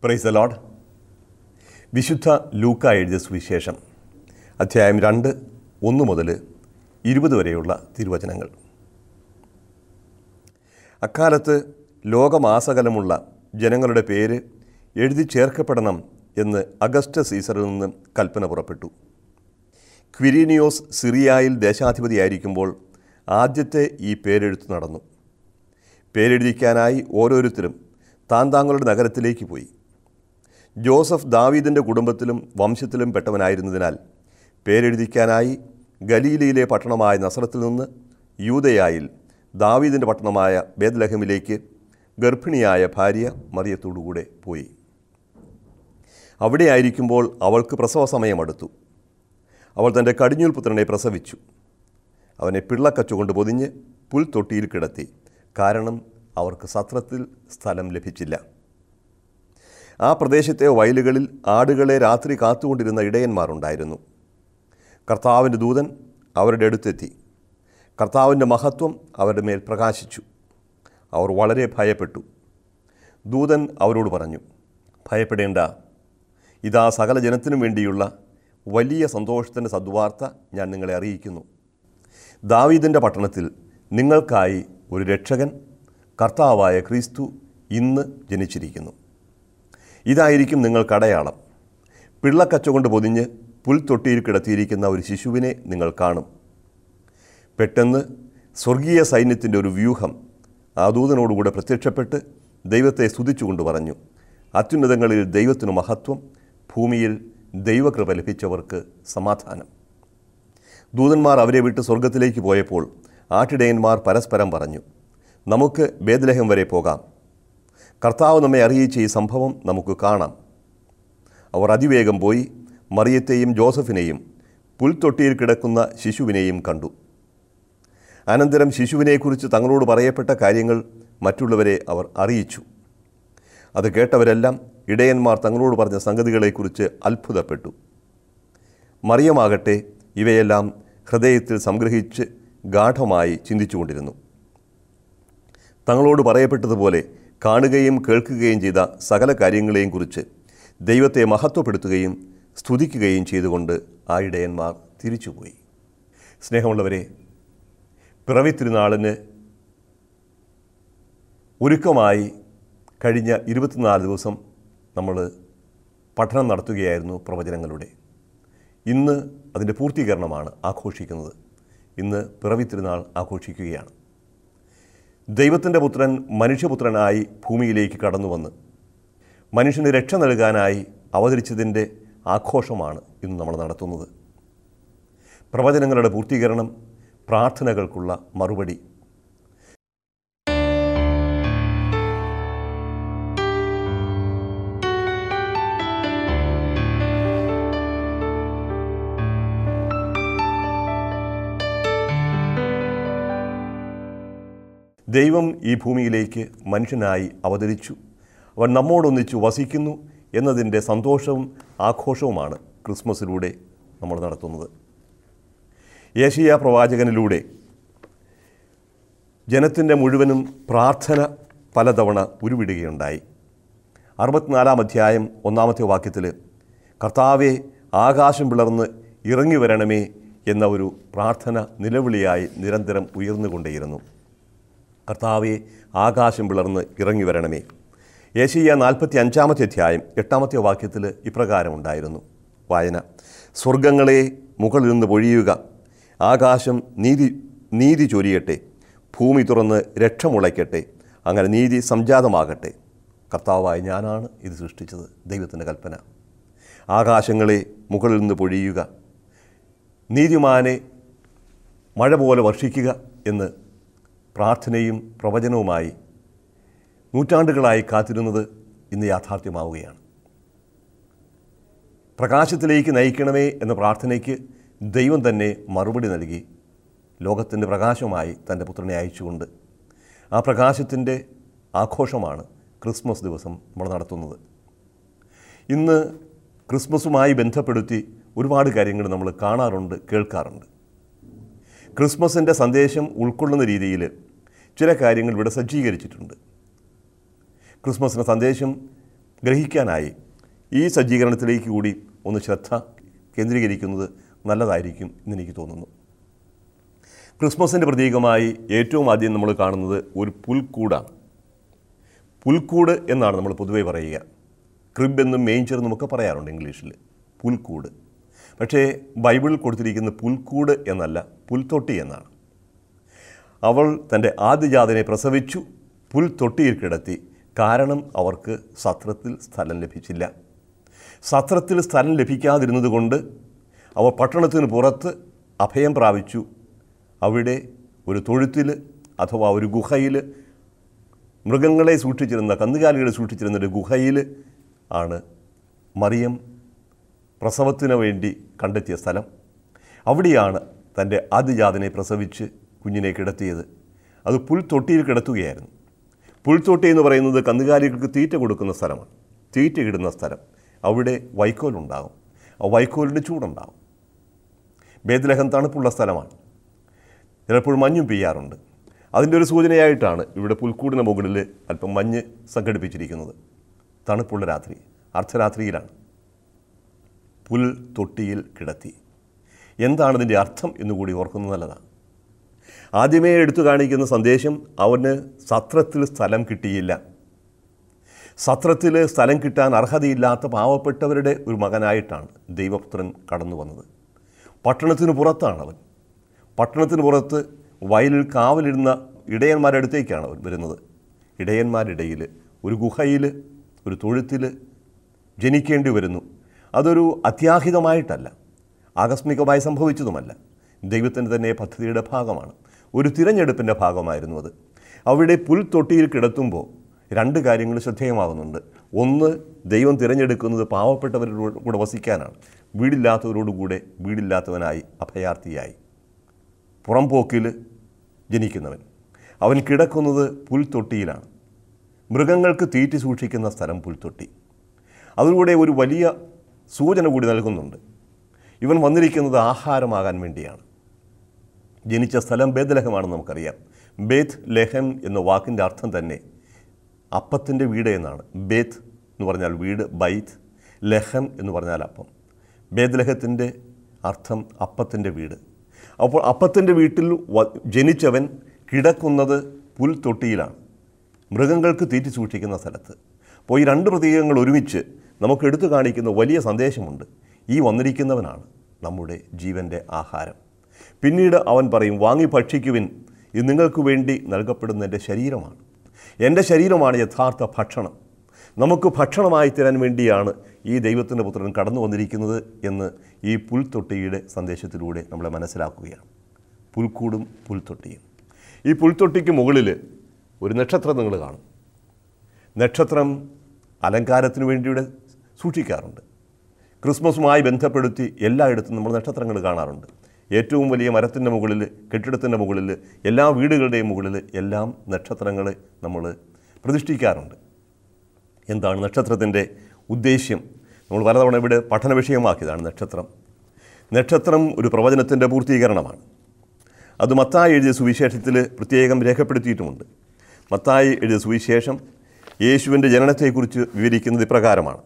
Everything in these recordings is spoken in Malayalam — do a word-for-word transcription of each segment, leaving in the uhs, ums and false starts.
Praise the Lord. വിശുദ്ധ ലൂക്ക എഴുതിയ സുവിശേഷം അധ്യായം രണ്ട് ഒന്ന് മുതൽ ഇരുപത് വരെയുള്ള തിരുവചനങ്ങൾ. അക്കാലത്ത് ലോകമാസകലമുള്ള ജനങ്ങളുടെ പേര് എഴുതി ചേർക്കപ്പെടണം എന്ന് അഗസ്റ്റസ് സീസറിൽ നിന്ന് കൽപ്പന പുറപ്പെട്ടു. ക്വിരീനിയോസ് സിറിയായിൽ ദേശാധിപതിയായിരിക്കുമ്പോൾ ആദ്യത്തെ ഈ പേരെഴുത്ത് നടന്നു. പേരെഴുതിക്കാനായി ഓരോരുത്തരും താൻ താങ്കളുടെ നഗരത്തിലേക്ക് പോയി. ജോസഫ് ദാവീദിൻ്റെ കുടുംബത്തിലും വംശത്തിലും പെട്ടവനായിരുന്നതിനാൽ പേരെഴുതിക്കാനായി ഗലീലയിലെ പട്ടണമായ നസറത്തിൽ നിന്ന് യൂദയായിൽ ദാവീദിൻ്റെ പട്ടണമായ ബേത്ലഹേമിലേക്ക് ഗർഭിണിയായ ഭാര്യ മറിയത്തോടുകൂടെ പോയി. അവിടെയായിരിക്കുമ്പോൾ അവൾക്ക് പ്രസവ സമയമടുത്തു. അവൾ തൻ്റെ കടിഞ്ഞൂൽ പുത്രനെ പ്രസവിച്ചു. അവനെ പിള്ളക്കച്ചുകൊണ്ട് പൊതിഞ്ഞ് പുൽത്തൊട്ടിയിൽ കിടത്തി, കാരണം അവർക്ക് സത്രത്തിൽ സ്ഥലം ലഭിച്ചില്ല. ആ പ്രദേശത്തെ വയലുകളിൽ ആടുകളെ രാത്രി കാത്തുകൊണ്ടിരുന്ന ഇടയന്മാരുണ്ടായിരുന്നു. കർത്താവിൻ്റെ ദൂതൻ അവരുടെ അടുത്തെത്തി. കർത്താവിൻ്റെ മഹത്വം അവരുടെ മേൽ പ്രകാശിച്ചു. അവർ വളരെ ഭയപ്പെട്ടു. ദൂതൻ അവരോട് പറഞ്ഞു, ഭയപ്പെടേണ്ട, ഇതാ സകല ജനത്തിനും വേണ്ടിയുള്ള വലിയ സന്തോഷത്തിൻ്റെ സദ്വാർത്ത ഞാൻ നിങ്ങളെ അറിയിക്കുന്നു. ദാവീദിൻ്റെ പട്ടണത്തിൽ നിങ്ങൾക്കായി ഒരു രക്ഷകൻ, കർത്താവായ ക്രിസ്തു ഇന്ന് ജനിച്ചിരിക്കുന്നു. ഇതായിരിക്കും നിങ്ങൾക്ക് അടയാളം. പിള്ളക്കച്ച കൊണ്ട് പൊതിഞ്ഞ് പുൽത്തൊട്ടിയിൽ കിടത്തിയിരിക്കുന്ന ഒരു ശിശുവിനെ നിങ്ങൾ കാണും. പെട്ടെന്ന് സ്വർഗീയ സൈന്യത്തിൻ്റെ ഒരു വ്യൂഹം ആ ദൂതനോടുകൂടെ പ്രത്യക്ഷപ്പെട്ട് ദൈവത്തെ സ്തുതിച്ചുകൊണ്ട് പറഞ്ഞു, അത്യുന്നതങ്ങളിൽ ദൈവത്തിനു മഹത്വം, ഭൂമിയിൽ ദൈവകൃപ ലഭിച്ചവർക്ക് സമാധാനം. ദൂതന്മാർ അവരെ വിട്ട് സ്വർഗത്തിലേക്ക് പോയപ്പോൾ ആട്ടിടയന്മാർ പരസ്പരം പറഞ്ഞു, നമുക്ക് ബേത്ലഹേം വരെ പോകാം. കർത്താവ് നമ്മെ അറിയിച്ച ഈ സംഭവം നമുക്ക് കാണാം. അവർ അതിവേഗം പോയി മറിയത്തെയും ജോസഫിനെയും പുൽത്തൊട്ടിയിൽ കിടക്കുന്ന ശിശുവിനെയും കണ്ടു. അനന്തരം ശിശുവിനെക്കുറിച്ച് തങ്ങളോട് പറയപ്പെട്ട കാര്യങ്ങൾ മറ്റുള്ളവരെ അവർ അറിയിച്ചു. അത് കേട്ടവരെല്ലാം ഇടയന്മാർ തങ്ങളോട് പറഞ്ഞ സംഗതികളെക്കുറിച്ച് അത്ഭുതപ്പെട്ടു. മറിയമാകട്ടെ ഇവയെല്ലാം ഹൃദയത്തിൽ സംഗ്രഹിച്ച് ഗാഢമായി ചിന്തിച്ചുകൊണ്ടിരുന്നു. തങ്ങളോട് പറയപ്പെട്ടതുപോലെ കാണുകയും കേൾക്കുകയും ചെയ്ത സകല കാര്യങ്ങളെയും കുറിച്ച് ദൈവത്തെ മഹത്വപ്പെടുത്തുകയും സ്തുതിക്കുകയും ചെയ്തുകൊണ്ട് ആ ഇടയന്മാർ തിരിച്ചുപോയി. സ്നേഹമുള്ളവരെ, പിറവി തിരുനാളിന് ഒരുക്കമായി കഴിഞ്ഞ ഇരുപത്തിനാല് ദിവസം നമ്മൾ പഠനം നടത്തുകയായിരുന്നു പ്രവചനങ്ങളുടെ. ഇന്ന് അതിൻ്റെ പൂർത്തീകരണമാണ് ആഘോഷിക്കുന്നത്. ഇന്ന് പിറവി തിരുനാൾ ആഘോഷിക്കുകയാണ്. ദൈവത്തിൻ്റെ പുത്രൻ മനുഷ്യപുത്രനായി ഭൂമിയിലേക്ക് കടന്നു വന്ന് മനുഷ്യന് രക്ഷ നൽകാനായി അവതരിച്ചതിൻ്റെ ആഘോഷമാണ് ഇന്ന് നമ്മൾ നടത്തുന്നത്. പ്രവചനങ്ങളുടെ പൂർത്തീകരണം, പ്രാർത്ഥനകൾക്കുള്ള മറുപടി. ദൈവം ഈ ഭൂമിയിലേക്ക് മനുഷ്യനായി അവതരിച്ചു. അവൻ നമ്മോടൊന്നിച്ചു വസിക്കുന്നു എന്നതിൻ്റെ സന്തോഷവും ആഘോഷവുമാണ് ക്രിസ്മസിലൂടെ നമ്മൾ നടത്തുന്നത്. യേശയ്യാ പ്രവാചകനിലൂടെ ജനത്തിൻ്റെ മുഴുവനും പ്രാർത്ഥന പലതവണ ഉരുവിടുകയുണ്ടായി. അറുപത്തിനാലാം അധ്യായം ഒന്നാമത്തെ വാക്യത്തിൽ കർത്താവെ, ആകാശം പിളർന്ന് ഇറങ്ങി വരണമേ എന്ന ഒരു പ്രാർത്ഥന നിലവിളിയായി നിരന്തരം ഉയർന്നുകൊണ്ടേയിരുന്നു. കർത്താവെ, ആകാശം പിളർന്ന് ഇറങ്ങി വരണമേ. യേശയ്യാ നാൽപ്പത്തി അഞ്ചാമത്തെ അധ്യായം എട്ടാമത്തെ വാക്യത്തിൽ ഇപ്രകാരം ഉണ്ടായിരുന്നു വായന, സ്വർഗങ്ങളെ മുകളിൽ നിന്ന് പൊഴിയുക, ആകാശം നീതി നീതി ചൊരിയട്ടെ, ഭൂമി തുറന്ന് രക്ഷ മുളയ്ക്കട്ടെ, അങ്ങനെ നീതി സംജാതമാകട്ടെ. കർത്താവായ ഞാനാണ് ഇത് സൃഷ്ടിച്ചത്. ദൈവത്തിൻ്റെ കൽപ്പന. ആകാശങ്ങളെ മുകളിൽ നിന്ന് പൊഴിയുക, നീതിമാനെ മഴ പോലെ വർഷിക്കുക എന്ന് പ്രാർത്ഥനയും പ്രവചനവുമായി നൂറ്റാണ്ടുകളായി കാത്തിരുന്നത് ഇന്ന് യാഥാർത്ഥ്യമാവുകയാണ്. പ്രകാശത്തിലേക്ക് നയിക്കണമേ എന്ന പ്രാർത്ഥനയ്ക്ക് ദൈവം തന്നെ മറുപടി നൽകി ലോകത്തിൻ്റെ പ്രകാശമായി തൻ്റെ പുത്രനെ അയച്ചുകൊണ്ട് ആ പ്രകാശത്തിൻ്റെ ആഘോഷമാണ് ക്രിസ്മസ് ദിവസം നമ്മൾ നടത്തുന്നത്. ഇന്ന് ക്രിസ്മസുമായി ബന്ധപ്പെടുത്തി ഒരുപാട് കാര്യങ്ങൾ നമ്മൾ കാണാറുണ്ട്, കേൾക്കാറുണ്ട്. ക്രിസ്മസിൻ്റെ സന്ദേശം ഉൾക്കൊള്ളുന്ന രീതിയിൽ ചില കാര്യങ്ങൾ ഇവിടെ സജ്ജീകരിച്ചിട്ടുണ്ട്. ക്രിസ്മസിൻ്റെ സന്ദേശം ഗ്രഹിക്കാനായി ഈ സജ്ജീകരണത്തിലേക്ക് കൂടി ഒന്ന് ശ്രദ്ധ കേന്ദ്രീകരിക്കുന്നത് നല്ലതായിരിക്കും എന്നെനിക്ക് തോന്നുന്നു. ക്രിസ്മസിൻ്റെ പ്രതീകമായി ഏറ്റവും ആദ്യം നമ്മൾ കാണുന്നത് ഒരു പുൽക്കൂടാണ്. പുൽക്കൂട് എന്നാണ് നമ്മൾ പൊതുവെ പറയുക. ക്രിബ് എന്നും മേഞ്ചർ എന്നുമൊക്കെ പറയാറുണ്ട് ഇംഗ്ലീഷിൽ, പുൽക്കൂട്. പക്ഷേ ബൈബിളിൽ കൊടുത്തിരിക്കുന്ന പുൽക്കൂട് എന്നല്ല, പുൽത്തൊട്ടി എന്നാണ്. അവൾ തൻ്റെ ആദ്യജാതനെ പ്രസവിച്ചു, പുൽത്തൊട്ടിയിൽ കിടത്തി. കാരണം അവർക്ക് സത്രത്തിൽ സ്ഥലം ലഭിച്ചില്ല. സത്രത്തിൽ സ്ഥലം ലഭിക്കാതിരുന്നത് കൊണ്ട് അവർ പട്ടണത്തിന് പുറത്ത് അഭയം പ്രാപിച്ചു. അവിടെ ഒരു തൊഴുത്തിൽ അഥവാ ഒരു ഗുഹയിൽ, മൃഗങ്ങളെ സൂക്ഷിച്ചിരുന്ന, കന്നുകാലികളെ സൂക്ഷിച്ചിരുന്ന ഒരു ഗുഹയിൽ ആണ് മറിയം പ്രസവത്തിന് വേണ്ടി കണ്ടെത്തിയ സ്ഥലം. അവിടെയാണ് തൻ്റെ ആദ്യജാതനെ പ്രസവിച്ച് കുഞ്ഞിനെ കിടത്തിയത്. അത് പുൽത്തൊട്ടിയിൽ കിടത്തുകയായിരുന്നു. പുൽത്തൊട്ടി എന്ന് പറയുന്നത് കന്നുകാലികൾക്ക് തീറ്റ കൊടുക്കുന്ന സ്ഥലമാണ്, തീറ്റ ഇടുന്ന സ്ഥലം. അവിടെ വൈക്കോലുണ്ടാകും, ആ വൈക്കോലിന് ചൂടുണ്ടാകും. ബേത്ലഹം തണുപ്പുള്ള സ്ഥലമാണ്, ചിലപ്പോൾ മഞ്ഞും പെയ്യാറുണ്ട്. അതിൻ്റെ ഒരു സൂചനയായിട്ടാണ് ഇവിടെ പുൽക്കൂടിന് മുകളിൽ അല്പം മഞ്ഞ് സംഘടിപ്പിച്ചിരിക്കുന്നത്. തണുപ്പുള്ള രാത്രി, അർദ്ധരാത്രിയിലാണ്. പുൽ തൊട്ടിയിൽ കിടത്തി. എന്താണ് ഇതിൻ്റെ അർത്ഥം എന്നുകൂടി ഓർക്കുന്നത് നല്ലതാണ്. ആദ്യമേ എടുത്തു കാണിക്കുന്ന സന്ദേശം, അവന് സത്രത്തിൽ സ്ഥലം കിട്ടിയില്ല. സത്രത്തിൽ സ്ഥലം കിട്ടാൻ അർഹതയില്ലാത്ത പാവപ്പെട്ടവരുടെ ഒരു മകനായിട്ടാണ് ദൈവപുത്രൻ കടന്നു വന്നത്. പട്ടണത്തിന് പുറത്താണ് അവൻ. പട്ടണത്തിന് പുറത്ത് വയലിൽ കാവലിരുന്ന ഇടയന്മാരുടെ അടുത്തേക്കാണ് അവൻ വരുന്നത്. ഇടയന്മാരിടയിൽ ഒരു ഗുഹയിൽ, ഒരു തൊഴുത്തിൽ ജനിക്കേണ്ടി വരുന്നു. അതൊരു അത്യാഹിതമായിട്ടല്ല, ആകസ്മികമായി സംഭവിച്ചതുമല്ല, ദൈവത്തിൻ്റെ തന്നെ പദ്ധതിയുടെ ഭാഗമാണ്. ഒരു തിരഞ്ഞെടുപ്പിൻ്റെ ഭാഗമായിരുന്നു അത്. അവിടെ പുൽത്തൊട്ടിയിൽ കിടത്തുമ്പോൾ രണ്ട് കാര്യങ്ങൾ ശ്രദ്ധേയമാകുന്നുണ്ട്. ഒന്ന്, ദൈവം തിരഞ്ഞെടുക്കുന്നത് പാവപ്പെട്ടവരോട് കൂടെ വസിക്കാനാണ്. വീടില്ലാത്തവരോടുകൂടെ വീടില്ലാത്തവനായി, അഭയാർത്ഥിയായി, പുറംപോക്കിൽ ജനിക്കുന്നവൻ. അവൻ കിടക്കുന്നത് പുൽത്തൊട്ടിയിലാണ്. മൃഗങ്ങൾക്ക് തീറ്റി സൂക്ഷിക്കുന്ന സ്ഥലം പുൽത്തൊട്ടി. അതിലൂടെ ഒരു വലിയ സൂചന കൂടി നൽകുന്നുണ്ട്. ഇവൻ വന്നിരിക്കുന്നത് ആഹാരമാകാൻ വേണ്ടിയാണ്. ജനിച്ച സ്ഥലം ബേത്ലഹമാണെന്ന് നമുക്കറിയാം. ബേത്ത് ലെഹം എന്ന വാക്കിൻ്റെ അർത്ഥം തന്നെ അപ്പത്തിൻ്റെ വീട് എന്നാണ്. ബേത്ത് എന്ന് പറഞ്ഞാൽ വീട്, ബൈത്ത്. ലഹം എന്ന് പറഞ്ഞാൽ അപ്പം. ബേത്ലഹത്തിൻ്റെ അർത്ഥം അപ്പത്തിൻ്റെ വീട്. അപ്പോൾ അപ്പത്തിൻ്റെ വീട്ടിൽ ജനിച്ചവൻ കിടക്കുന്നത് പുൽത്തൊട്ടിയിലാണ്, മൃഗങ്ങൾക്ക് തീറ്റി സൂക്ഷിക്കുന്ന സ്ഥലത്ത്. അപ്പോൾ ഈ രണ്ട് പ്രതീകങ്ങൾ ഒരുമിച്ച് നമുക്ക് എടുത്തു കാണിക്കുന്ന വലിയ സന്ദേശമുണ്ട്. ഈ വന്നിരിക്കുന്നവനാണ് നമ്മുടെ ജീവൻ്റെ ആഹാരം. പിന്നീട് അവൻ പറയും, വാങ്ങി ഭക്ഷിക്കുവിൻ, ഇത് നിങ്ങൾക്ക് വേണ്ടി നൽകപ്പെടുന്ന എൻ്റെ ശരീരമാണ്. എൻ്റെ ശരീരമാണ് യഥാർത്ഥ ഭക്ഷണം. നമുക്ക് ഭക്ഷണമായി തരാൻ വേണ്ടിയാണ് ഈ ദൈവത്തിൻ്റെ പുത്രൻ കടന്നു വന്നിരിക്കുന്നത് എന്ന് ഈ പുൽത്തൊട്ടിയുടെ സന്ദേശത്തിലൂടെ നമ്മളെ മനസ്സിലാക്കുകയാണ്. പുൽക്കൂടും പുൽത്തൊട്ടിയും. ഈ പുൽത്തൊട്ടിക്ക് മുകളിൽ ഒരു നക്ഷത്രം നിങ്ങൾ കാണും. നക്ഷത്രം അലങ്കാരത്തിന് വേണ്ടിയുടെ സൂക്ഷിക്കാറുണ്ട്. ക്രിസ്മസുമായി ബന്ധപ്പെടുത്തി എല്ലായിടത്തും നമ്മൾ നക്ഷത്രങ്ങൾ കാണാറുണ്ട്. ഏറ്റവും വലിയ മരത്തിൻ്റെ മുകളിൽ, കെട്ടിടത്തിൻ്റെ മുകളിൽ, എല്ലാ വീടുകളുടെയും മുകളിൽ എല്ലാം നക്ഷത്രങ്ങളെ നമ്മൾ പ്രതിഷ്ഠിക്കാറുണ്ട്. എന്താണ് നക്ഷത്രത്തിൻ്റെ ഉദ്ദേശ്യം? നമ്മൾ പലതവണ ഇവിടെ പഠന വിഷയമാക്കിയതാണ് നക്ഷത്രം. നക്ഷത്രം ഒരു പ്രവചനത്തിൻ്റെ പൂർത്തീകരണമാണ്. അത് മത്തായി എഴുതിയ സുവിശേഷത്തിൽ പ്രത്യേകം രേഖപ്പെടുത്തിയിട്ടുമുണ്ട്. മത്തായി എഴുതിയ സുവിശേഷം യേശുവിൻ്റെ ജനനത്തെക്കുറിച്ച് വിവരിക്കുന്നത് ഇപ്രകാരമാണ്.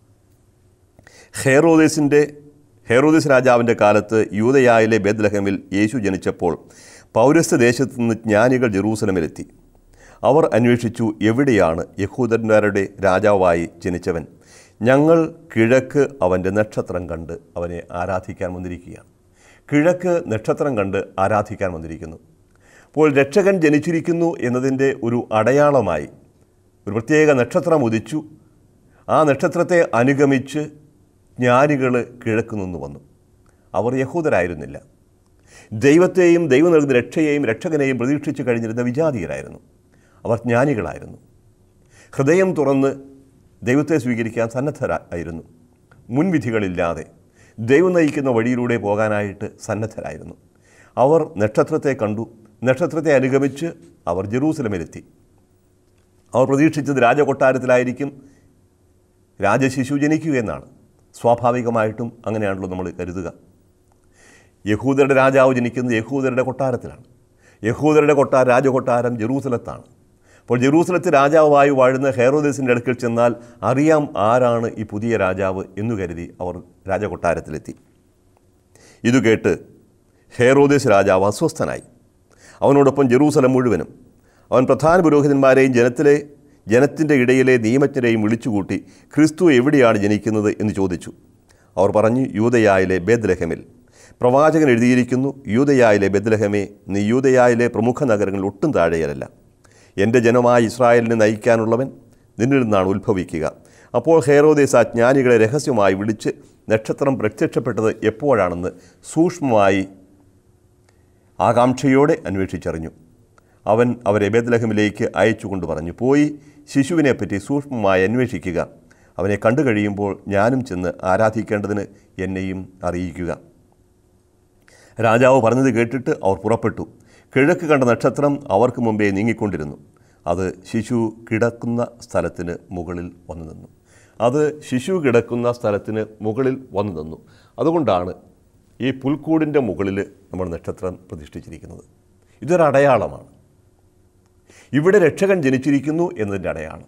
ഹെറോദേസിൻ്റെ ഹെറോദേസ് രാജാവിൻ്റെ കാലത്ത് യൂദയായിലെ ബേത്ലഹേമിൽ യേശു ജനിച്ചപ്പോൾ പൗരസ്ത്യ ദേശത്തു നിന്ന് ജ്ഞാനികൾ ജെറൂസലമിലെത്തി. അവർ അന്വേഷിച്ചു, എവിടെയാണ് യഹൂദന്മാരുടെ രാജാവായി ജനിച്ചവൻ? ഞങ്ങൾ കിഴക്ക് അവൻ്റെ നക്ഷത്രം കണ്ട് അവനെ ആരാധിക്കാൻ വന്നിരിക്കുകയാണ്. കിഴക്ക് നക്ഷത്രം കണ്ട് ആരാധിക്കാൻ വന്നിരിക്കുന്നു. അപ്പോൾ രക്ഷകൻ ജനിച്ചിരിക്കുന്നു എന്നതിൻ്റെ ഒരു അടയാളമായി ഒരു പ്രത്യേക നക്ഷത്രം ഉദിച്ചു. ആ നക്ഷത്രത്തെ അനുഗമിച്ച് ജ്ഞാനികൾ കിഴക്ക് നിന്ന് വന്നു. അവർ യഹൂദരായിരുന്നില്ല. ദൈവത്തെയും ദൈവം നൽകുന്ന രക്ഷയെയും രക്ഷകനെയും പ്രതീക്ഷിച്ച് കഴിഞ്ഞിരുന്ന വിജാതീയരായിരുന്നു. അവർ ജ്ഞാനികളായിരുന്നു. ഹൃദയം തുറന്ന് ദൈവത്തെ സ്വീകരിക്കാൻ സന്നദ്ധരായിരുന്നു. മുൻവിധികളില്ലാതെ ദൈവം നയിക്കുന്ന വഴിയിലൂടെ പോകാനായിട്ട് സന്നദ്ധരായിരുന്നു. അവർ നക്ഷത്രത്തെ കണ്ടു. നക്ഷത്രത്തെ അനുഗമിച്ച് അവർ ജെറൂസലമിലെത്തി. അവർ പ്രതീക്ഷിച്ചത് രാജകൊട്ടാരത്തിലായിരിക്കും രാജശിശു ജനിക്കുക എന്നാണ്. സ്വാഭാവികമായിട്ടും അങ്ങനെയാണല്ലോ നമ്മൾ കരുതുക. യഹൂദരുടെ രാജാവ് ജനിക്കുന്നത് യഹൂദരുടെ കൊട്ടാരത്തിലാണ്. യഹൂദരുടെ കൊട്ടാര രാജകൊട്ടാരം ജെറൂസലത്താണ്. അപ്പോൾ ജെറൂസലത്ത് രാജാവായി വാഴുന്ന ഹെറോദേസിൻ്റെ അടുക്കൽ ചെന്നാൽ അറിയാം ആരാണ് ഈ പുതിയ രാജാവ് എന്നു കരുതി അവർ രാജകൊട്ടാരത്തിലെത്തി. ഇത് കേട്ട് ഹെറോദേസ് രാജാവ് അസ്വസ്ഥനായി. അവനോടൊപ്പം ജെറൂസലം മുഴുവനും അവൻ പ്രധാന പുരോഹിതന്മാരെയും ജനത്തിലെ ജനത്തിൻ്റെ ഇടയിലെ നിയമജ്ഞരെയും വിളിച്ചുകൂട്ടി ക്രിസ്തു എവിടെയാണ് ജനിക്കുന്നത് എന്ന് ചോദിച്ചു. അവർ പറഞ്ഞു, യൂദയായിലെ ബേത്ലഹേമിൽ. പ്രവാചകൻ എഴുതിയിരിക്കുന്നു, യൂദയായിലെ ബേത്ലഹേമേ, നീ യൂദയായിലെ പ്രമുഖ നഗരങ്ങളിൽ ഒട്ടും താഴെയല്ല. എൻ്റെ ജനമായ ഇസ്രായേലിനെ നയിക്കാനുള്ളവൻ നിന്നിൽ നിന്നാണ് ഉത്ഭവിക്കുക. അപ്പോൾ ഹെറോദേസ് ആ ജ്ഞാനികളെ രഹസ്യമായി വിളിച്ച് നക്ഷത്രം പ്രത്യക്ഷപ്പെട്ടത് എപ്പോഴാണെന്ന് സൂക്ഷ്മമായി ആകാംക്ഷയോടെ അന്വേഷിച്ചറിഞ്ഞു. അവൻ അവരെ ബേത്ലഹേമിലേക്ക് അയച്ചുകൊണ്ട് പറഞ്ഞു, പോയി ശിശുവിനെപ്പറ്റി സൂക്ഷ്മമായി അന്വേഷിക്കുക. അവനെ കണ്ടു കഴിയുമ്പോൾ ഞാനും ചെന്ന് ആരാധിക്കേണ്ടതിന് എന്നെയും അറിയിക്കുക. രാജാവ് പറഞ്ഞത് കേട്ടിട്ട് അവർ പുറപ്പെട്ടു. കിഴക്ക് കണ്ട നക്ഷത്രം അവർക്ക് മുമ്പേ നീങ്ങിക്കൊണ്ടിരുന്നു. അത് ശിശു കിടക്കുന്ന സ്ഥലത്തിന് മുകളിൽ വന്നു നിന്നു. അത് ശിശു കിടക്കുന്ന സ്ഥലത്തിന് മുകളിൽ വന്നു നിന്നു. അതുകൊണ്ടാണ് ഈ പുൽക്കൂടിൻ്റെ മുകളിൽ നമ്മൾ നക്ഷത്രം പ്രതിഷ്ഠിച്ചിരിക്കുന്നത്. ഇതൊരു അടയാളമാണ്. ഇവിടെ രക്ഷകൻ ജനിച്ചിരിക്കുന്നു എന്നതിൻ്റെ അടയാളം.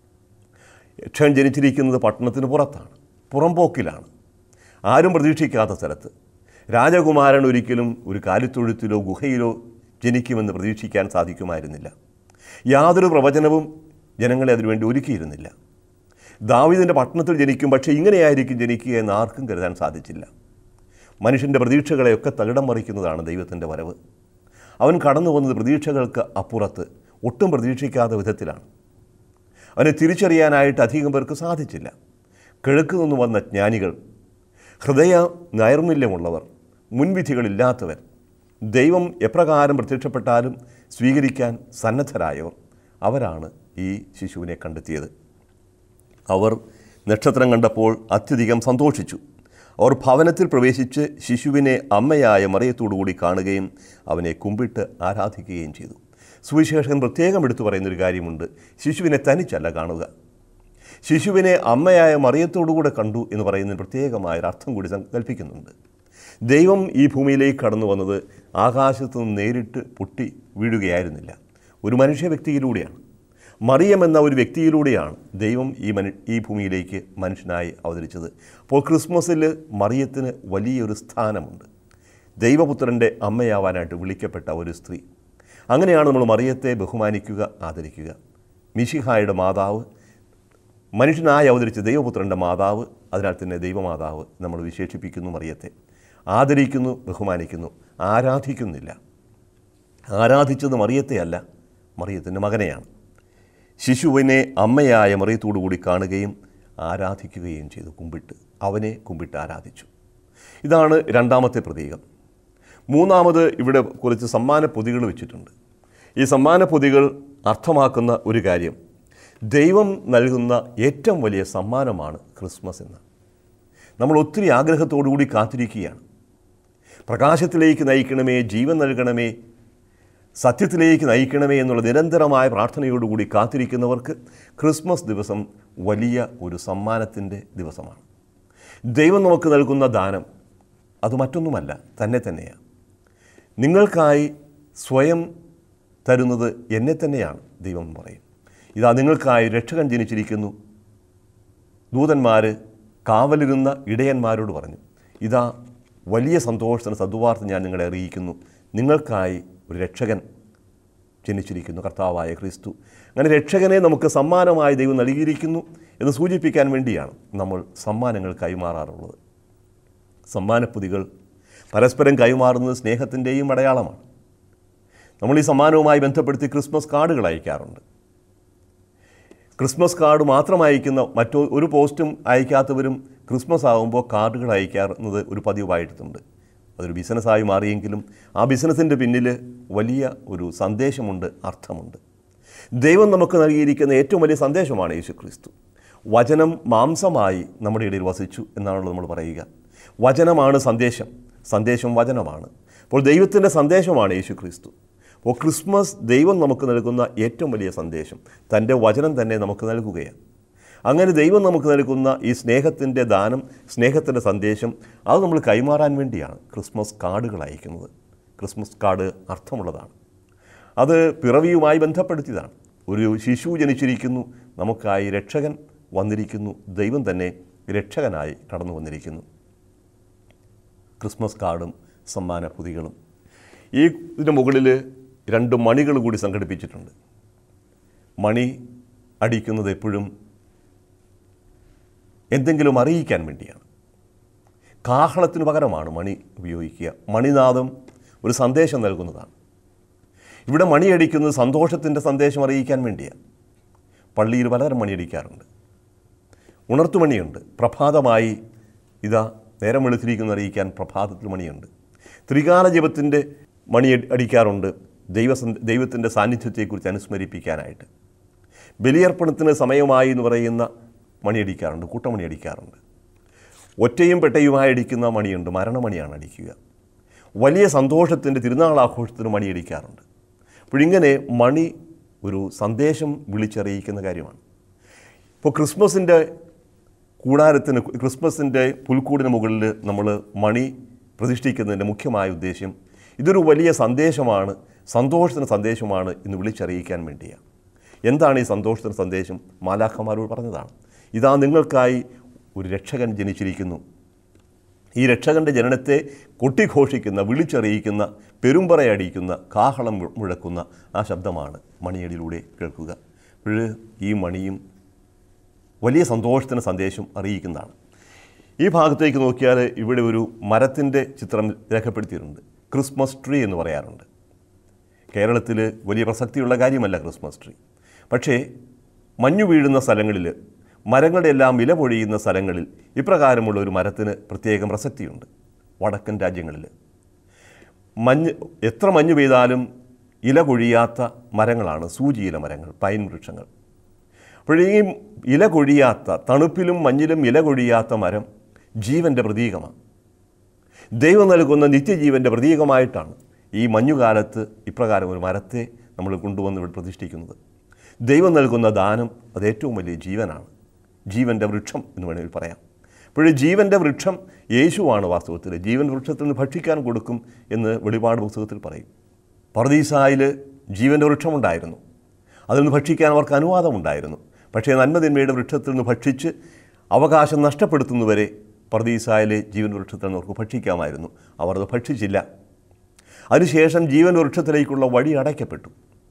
രക്ഷകൻ ജനിച്ചിരിക്കുന്നത് പട്ടണത്തിന് പുറത്താണ്, പുറംപോക്കിലാണ്, ആരും പ്രതീക്ഷിക്കാത്ത സ്ഥലത്ത്. രാജകുമാരൻ ഒരിക്കലും ഒരു കാലിത്തൊഴുത്തിലോ ഗുഹയിലോ ജനിക്കുമെന്ന് പ്രതീക്ഷിക്കാൻ സാധിക്കുമായിരുന്നില്ല. യാതൊരു പ്രവചനവും ജനങ്ങളെ അതിനുവേണ്ടി ഒരുക്കിയിരുന്നില്ല. ദാവീദിൻ്റെ പട്ടണത്തിൽ ജനിക്കും, പക്ഷേ ഇങ്ങനെയായിരിക്കും ജനിക്കുക എന്ന് ആർക്കും കരുതാൻ സാധിച്ചില്ല. മനുഷ്യൻ്റെ പ്രതീക്ഷകളെയൊക്കെ തകിടം മറിക്കുന്നതാണ് ദൈവത്തിൻ്റെ വരവ്. അവൻ കടന്നു വന്നത് പ്രതീക്ഷകൾക്ക് അപ്പുറത്ത്, ഒട്ടും പ്രതീക്ഷിക്കാത്ത വിധത്തിലാണ്. അവനെ തിരിച്ചറിയാനായിട്ട് അധികം പേർക്ക് സാധിച്ചില്ല. കിഴക്ക് നിന്ന് വന്ന ജ്ഞാനികൾ, ഹൃദയ നൈർമല്യമുള്ളവർ, മുൻവിധികളില്ലാത്തവർ, ദൈവം എപ്രകാരം പ്രത്യക്ഷപ്പെട്ടാലും സ്വീകരിക്കാൻ സന്നദ്ധരായവർ, അവരാണ് ഈ ശിശുവിനെ കണ്ടെത്തിയത്. അവർ നക്ഷത്രം കണ്ടപ്പോൾ അത്യധികം സന്തോഷിച്ചു. അവർ ഭവനത്തിൽ പ്രവേശിച്ച് ശിശുവിനെ അമ്മയായ മറിയത്തോടുകൂടി കാണുകയും അവനെ കുമ്പിട്ട് ആരാധിക്കുകയും ചെയ്തു. സുവിശേഷകൻ പ്രത്യേകം എടുത്തു പറയുന്നൊരു കാര്യമുണ്ട്. ശിശുവിനെ തനിച്ചല്ല കാണുക, ശിശുവിനെ അമ്മയായ മറിയത്തോടുകൂടെ കണ്ടു എന്ന് പറയുന്നതിന് പ്രത്യേകമായൊരർത്ഥം കൂടി സങ്കല്പിക്കുന്നുണ്ട്. ദൈവം ഈ ഭൂമിയിലേക്ക് കടന്നു വന്നത് ആകാശത്തു നിന്ന് നേരിട്ട് പൊട്ടി വീഴുകയായിരുന്നില്ല, ഒരു മനുഷ്യ വ്യക്തിയിലൂടെയാണ്. മറിയം എന്ന ഒരു വ്യക്തിയിലൂടെയാണ് ദൈവം ഈ മനു ഈ ഭൂമിയിലേക്ക് മനുഷ്യനായി അവതരിച്ചത്. അപ്പോൾ ക്രിസ്മസിൽ മറിയത്തിന് വലിയൊരു സ്ഥാനമുണ്ട്. ദൈവപുത്രൻ്റെ അമ്മയാവാനായിട്ട് വിളിക്കപ്പെട്ട ഒരു സ്ത്രീ. അങ്ങനെയാണ് നമ്മൾ മറിയത്തെ ബഹുമാനിക്കുക, ആദരിക്കുക. മിശിഹായുടെ മാതാവ്, മനുഷ്യനായി അവതരിച്ച ദൈവപുത്രൻ്റെ മാതാവ്, അതിനാൽ തന്നെ ദൈവമാതാവ് നമ്മൾ വിശേഷിപ്പിക്കുന്നു മറിയത്തെ. ആദരിക്കുന്നു, ബഹുമാനിക്കുന്നു, ആരാധിക്കുന്നില്ല. ആരാധിച്ചത് മറിയത്തെയല്ല, മറിയത്തിൻ്റെ മകനെയാണ്. ശിശുവിനെ അമ്മയായ മറിയത്തോടുകൂടി കാണുകയും ആരാധിക്കുകയും ചെയ്തു. കുമ്പിട്ട് അവനെ കുമ്പിട്ട് ആരാധിച്ചു. ഇതാണ് രണ്ടാമത്തെ പ്രതീകം. മൂന്നാമത് ഇവിടെ കുറച്ച് സമ്മാന പൊതികൾ വെച്ചിട്ടുണ്ട്. ഈ സമ്മാന പൊതികൾ അർത്ഥമാക്കുന്ന ഒരു കാര്യം, ദൈവം നൽകുന്ന ഏറ്റവും വലിയ സമ്മാനമാണ് ക്രിസ്മസ് എന്ന്. നമ്മൾ ഒത്തിരി ആഗ്രഹത്തോടുകൂടി കാത്തിരിക്കുകയാണ്. പ്രകാശത്തിലേക്ക് നയിക്കണമേ, ജീവൻ നൽകണമേ, സത്യത്തിലേക്ക് നയിക്കണമേ എന്നുള്ള നിരന്തരമായ പ്രാർത്ഥനയോടുകൂടി കാത്തിരിക്കുന്നവർക്ക് ക്രിസ്മസ് ദിവസം വലിയ ഒരു സമ്മാനത്തിൻ്റെ ദിവസമാണ്. ദൈവം നമുക്ക് നൽകുന്ന ദാനം അത് മറ്റൊന്നുമല്ല, തന്നെ തന്നെയാണ്. നിങ്ങൾക്കായി സ്വയം തരുന്നത് എന്നെ തന്നെയാണ് ദൈവം പറയും. ഇതാ നിങ്ങൾക്കായി രക്ഷകൻ ജനിച്ചിരിക്കുന്നു. ദൂതന്മാർ കാവലിരുന്ന ഇടയന്മാരോട് പറഞ്ഞു, ഇതാ വലിയ സന്തോഷത്തിന് സദ്വാർത്ത ഞാൻ നിങ്ങളെ അറിയിക്കുന്നു, നിങ്ങൾക്കായി ഒരു രക്ഷകൻ ജനിച്ചിരിക്കുന്നു, കർത്താവായ ക്രിസ്തു. അങ്ങനെ രക്ഷകനെ നമുക്ക് സമ്മാനമായി ദൈവം നൽകിയിരിക്കുന്നു എന്ന് സൂചിപ്പിക്കാൻ വേണ്ടിയാണ് നമ്മൾ സമ്മാനങ്ങൾ കൈമാറാറുള്ളത്. സമ്മാനപ്പൊതികൾ പരസ്പരം കൈമാറുന്നത് സ്നേഹത്തിൻ്റെയും അടയാളമാണ്. നമ്മൾ ഈ സമ്മാനവുമായി ബന്ധപ്പെടുത്തി ക്രിസ്മസ് കാർഡുകൾ അയക്കാറുണ്ട്. ക്രിസ്മസ് കാർഡ് മാത്രം അയക്കുന്ന മറ്റോ ഒരു പോസ്റ്റും അയക്കാത്തവരും ക്രിസ്മസ് ആകുമ്പോൾ കാർഡുകൾ അയക്കാറുന്നത് ഒരു പതിവായിട്ടുണ്ട്. അതൊരു ബിസിനസ്സായി മാറിയെങ്കിലും ആ ബിസിനസ്സിൻ്റെ പിന്നിൽ വലിയ ഒരു സന്ദേശമുണ്ട്, അർത്ഥമുണ്ട്. ദൈവം നമുക്ക് നൽകിയിരിക്കുന്ന ഏറ്റവും വലിയ സന്ദേശമാണ് യേശു ക്രിസ്തു. വചനം മാംസമായി നമ്മുടെ ഇടയിൽ വസിച്ചു എന്നാണല്ലോ നമ്മൾ പറയുക. വചനമാണ് സന്ദേശം, സന്ദേശം വചനമാണ്. അപ്പോൾ ദൈവത്തിൻ്റെ സന്ദേശമാണ് യേശു ക്രിസ്തു. അപ്പോൾ ക്രിസ്മസ് ദൈവം നമുക്ക് നൽകുന്ന ഏറ്റവും വലിയ സന്ദേശം, തൻ്റെ വചനം തന്നെ നമുക്ക് നൽകുകയാണ്. അങ്ങനെ ദൈവം നമുക്ക് നൽകുന്ന ഈ സ്നേഹത്തിൻ്റെ ദാനം, സ്നേഹത്തിൻ്റെ സന്ദേശം, അത് നമ്മൾ കൈമാറാൻ വേണ്ടിയാണ് ക്രിസ്മസ് കാർഡുകൾ അയക്കുന്നത്. ക്രിസ്മസ് കാർഡ് അർത്ഥമുള്ളതാണ്. അത് പിറവിയുമായി ബന്ധപ്പെടുത്തിയതാണ്. ഒരു ശിശു ജനിച്ചിരിക്കുന്നു, നമുക്കായി രക്ഷകൻ വന്നിരിക്കുന്നു, ദൈവം തന്നെ രക്ഷകനായി കടന്നു വന്നിരിക്കുന്നു. ക്രിസ്മസ് കാർഡും സമ്മാന പൊതികളും. ഈ ഇതിൻ്റെ മുകളിൽ രണ്ട് മണികൾ കൂടി സംഘടിപ്പിച്ചിട്ടുണ്ട്. മണി അടിക്കുന്നത് എപ്പോഴും എന്തെങ്കിലും അറിയിക്കാൻ വേണ്ടിയാണ്. കാഹളത്തിന് പകരമാണ് മണി ഉപയോഗിക്കുക. മണിനാദം ഒരു സന്ദേശം നൽകുന്നതാണ്. ഇവിടെ മണിയടിക്കുന്നത് സന്തോഷത്തിൻ്റെ സന്ദേശം അറിയിക്കാൻ വേണ്ടിയാണ്. പള്ളിയിൽ പലതരം മണിയടിക്കാറുണ്ട്. ഉണർത്തുമണിയുണ്ട്. പ്രഭാതമായി ഇതാ നേരം വെളുത്തിരിക്കുന്ന അറിയിക്കാൻ പ്രഭാതത്തിൽ മണിയുണ്ട്. ത്രികാല ജപത്തിൻ്റെ മണി അടിക്കാറുണ്ട്, ദൈവ ദൈവത്തിൻ്റെ സാന്നിധ്യത്തെക്കുറിച്ച് അനുസ്മരിപ്പിക്കാനായിട്ട്. ബലിയർപ്പണത്തിന് സമയമായി എന്ന് പറയുന്ന മണിയടിക്കാറുണ്ട്, കൂട്ടമണി അടിക്കാറുണ്ട്. ഒറ്റയും പെട്ടയുമായി അടിക്കുന്ന മണിയുണ്ട്, മരണമണിയാണ് അടിക്കുക. വലിയ സന്തോഷത്തിൻ്റെ തിരുനാളാഘോഷത്തിന് മണിയടിക്കാറുണ്ട്. അപ്പോഴിങ്ങനെ മണി ഒരു സന്ദേശം വിളിച്ചറിയിക്കുന്ന കാര്യമാണ്. ഇപ്പോൾ ക്രിസ്മസിൻ്റെ കൂടാരത്തിന്, ക്രിസ്മസിൻ്റെ പുൽക്കൂടിന് മുകളിൽ നമ്മൾ മണി പ്രതിഷ്ഠിക്കുന്നതിൻ്റെ മുഖ്യമായ ഉദ്ദേശ്യം ഇതൊരു വലിയ സന്ദേശമാണ്, സന്തോഷത്തിൻ്റെ സന്ദേശമാണ് എന്ന് വിളിച്ചറിയിക്കാൻ വേണ്ടിയാണ്. എന്താണ് ഈ സന്തോഷത്തിൻ്റെ സന്ദേശം? മാലാഖമാരോട് പറഞ്ഞതാണ്, ഇതാ നിങ്ങൾക്കായി ഒരു രക്ഷകൻ ജനിച്ചിരിക്കുന്നു. ഈ രക്ഷകൻ്റെ ജനനത്തെ കൊട്ടിഘോഷിക്കുന്ന, വിളിച്ചറിയിക്കുന്ന, പെരുമ്പറയടിക്കുന്ന, കാഹളം മുഴക്കുന്ന ആ ശബ്ദമാണ് മണിയടിയിലൂടെ കേൾക്കുക. അപ്പോൾ ഈ മണിയും വലിയ സന്തോഷത്തിൻ്റെ സന്ദേശം അറിയിക്കുന്നതാണ്. ഈ ഭാഗത്തേക്ക് നോക്കിയാൽ ഇവിടെ ഒരു മരത്തിൻ്റെ ചിത്രം രേഖപ്പെടുത്തിയിട്ടുണ്ട്. ക്രിസ്മസ് ട്രീ എന്ന് പറയാറുണ്ട്. കേരളത്തിൽ വലിയ പ്രസക്തിയുള്ള കാര്യമല്ല ക്രിസ്മസ് ട്രീ. പക്ഷേ മഞ്ഞു വീഴുന്ന സ്ഥലങ്ങളിൽ, മരങ്ങളുടെ എല്ലാം ഇല പൊഴിയുന്ന സ്ഥലങ്ങളിൽ ഇപ്രകാരമുള്ള ഒരു മരത്തിന് പ്രത്യേകം പ്രസക്തിയുണ്ട്. വടക്കൻ രാജ്യങ്ങളിൽ മഞ്ഞ് എത്ര മഞ്ഞ് പെയ്താലും ഇല കൊഴിയാത്ത മരങ്ങളാണ് സൂചിയില മരങ്ങൾ, പൈൻ വൃക്ഷങ്ങൾ. അപ്പോഴീ ഇല കൊഴിയാത്ത, തണുപ്പിലും മഞ്ഞിലും ഇല കൊഴിയാത്ത മരം ജീവൻ്റെ പ്രതീകമാണ്. ദൈവം നൽകുന്ന നിത്യജീവൻ്റെ പ്രതീകമായിട്ടാണ് ഈ മഞ്ഞുകാലത്ത് ഇപ്രകാരം ഒരു മരത്തെ നമ്മൾ കൊണ്ടുവന്ന് ഇവിടെ പ്രതിഷ്ഠിക്കുന്നത്. ദൈവം നൽകുന്ന ദാനം അത് ഏറ്റവും വലിയ ജീവനാണ്, ജീവൻ്റെ വൃക്ഷം എന്ന് വേണമെങ്കിൽ പറയാം. അപ്പോഴേ ജീവൻ്റെ വൃക്ഷം യേശുവാണ്. വാസ്തവത്തിൽ ജീവൻ വൃക്ഷത്തിൽ നിന്ന് ഭക്ഷിക്കാൻ കൊടുക്കും എന്ന് വെളിപാട് പുസ്തകത്തിൽ പറയും. പർദീസായിൽ ജീവൻ്റെ വൃക്ഷമുണ്ടായിരുന്നു, അതിൽ നിന്ന് ഭക്ഷിക്കാൻ അവർക്ക് അനുവാദമുണ്ടായിരുന്നു. പക്ഷേ നന്മതിന്മയുടെ വൃക്ഷത്തിൽ നിന്ന് ഭക്ഷിച്ച് അവകാശം നഷ്ടപ്പെടുത്തുന്നവരെ പർദീസായിലെ ജീവൻ വൃക്ഷത്തിൽ നിന്ന് അവർക്ക് ഭക്ഷിക്കാമായിരുന്നു. അവർ അത് ഭക്ഷിച്ചില്ല. അതിനുശേഷം ജീവൻ വൃക്ഷത്തിലേക്കുള്ള വഴി അടയ്ക്കപ്പെട്ടു.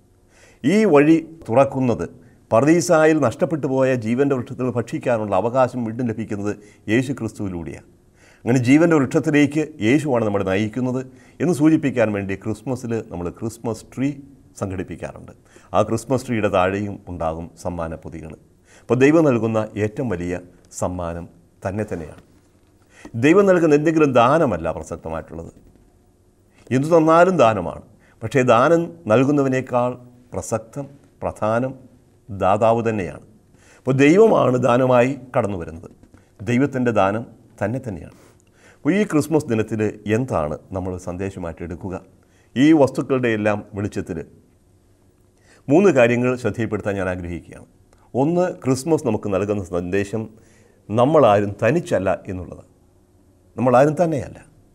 ഈ വഴി തുറക്കുന്നത് പർദീസായിൽ നഷ്ടപ്പെട്ടു പോയ ജീവൻ്റെ വൃക്ഷത്തിൽ നിന്ന് ഭക്ഷിക്കാനുള്ള അവകാശം വീണ്ടും ലഭിക്കുന്നത് യേശു ക്രിസ്തുവിലൂടെയാണ്. അങ്ങനെ ജീവൻ്റെ വൃക്ഷത്തിലേക്ക് യേശുവാണ് നമ്മളെ നയിക്കുന്നത് എന്ന് സൂചിപ്പിക്കാൻ വേണ്ടി ക്രിസ്മസിൽ നമ്മൾ ക്രിസ്മസ് ട്രീ സംഘടിപ്പിക്കാറുണ്ട്. ആ ക്രിസ്മസ് ട്രീയുടെ താഴെയും ഉണ്ടാകും സമ്മാന പൊതികൾ. അപ്പോൾ ദൈവം നൽകുന്ന ഏറ്റവും വലിയ സമ്മാനം തന്നെ തന്നെയാണ്. ദൈവം നൽകുന്ന എന്തെങ്കിലും ദാനമല്ല പ്രസക്തമായിട്ടുള്ളത്. എന്തു തന്നാലും ദാനമാണ്. പക്ഷേ ദാനം നൽകുന്നവനേക്കാൾ പ്രസക്തം, പ്രധാനം ദാതാവ് തന്നെയാണ്. അപ്പോൾ ദൈവമാണ് ദാനമായി കടന്നു വരുന്നത്. ദൈവത്തിൻ്റെ ദാനം തന്നെ തന്നെയാണ്. അപ്പോൾ ഈ ക്രിസ്മസ് ദിനത്തിൽ എന്താണ് നമ്മൾ സന്ദേശമായിട്ട് എടുക്കുക? ഈ വസ്തുക്കളുടെ എല്ലാം വെളിച്ചത്തിൽ മൂന്ന് കാര്യങ്ങൾ ശ്രദ്ധയിൽപ്പെടുത്താൻ ഞാൻ ആഗ്രഹിക്കുകയാണ്. ഒന്ന്, ക്രിസ്മസ് നമുക്ക് നൽകുന്ന സന്ദേശം നമ്മളാരും തനിച്ചല്ല എന്നുള്ളത്. നമ്മളാരും തന്നെയല്ല.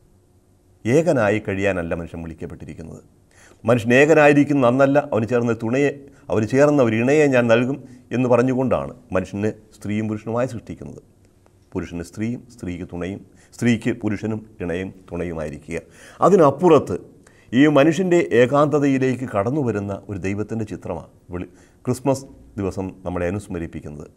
ഏകനായി കഴിയാനല്ല മനുഷ്യൻ വിളിക്കപ്പെട്ടിരിക്കുന്നത്. മനുഷ്യൻ ഏകനായിരിക്കുന്ന അന്നല്ല, അവന് ചേർന്ന തുണയെ അവന് ചേർന്ന ഒരു ഇണയെ ഞാൻ നൽകും എന്ന് പറഞ്ഞുകൊണ്ടാണ് മനുഷ്യനെ സ്ത്രീയും പുരുഷനുമായി സൃഷ്ടിക്കുന്നത്. പുരുഷന് സ്ത്രീയും, സ്ത്രീക്ക് തുണയും, സ്ത്രീക്ക് പുരുഷനും ഇണയും തുണയുമായിരിക്കുക. അതിനപ്പുറത്ത് ഈ മനുഷ്യൻ്റെ ഏകാന്തതയിലേക്ക് കടന്നു വരുന്ന ഒരു ദൈവത്തിൻ്റെ ചിത്രമാണ് വിളി ക്രിസ്മസ് ദിവസം നമ്മളെ അനുസ്മരിപ്പിക്കുന്നത്.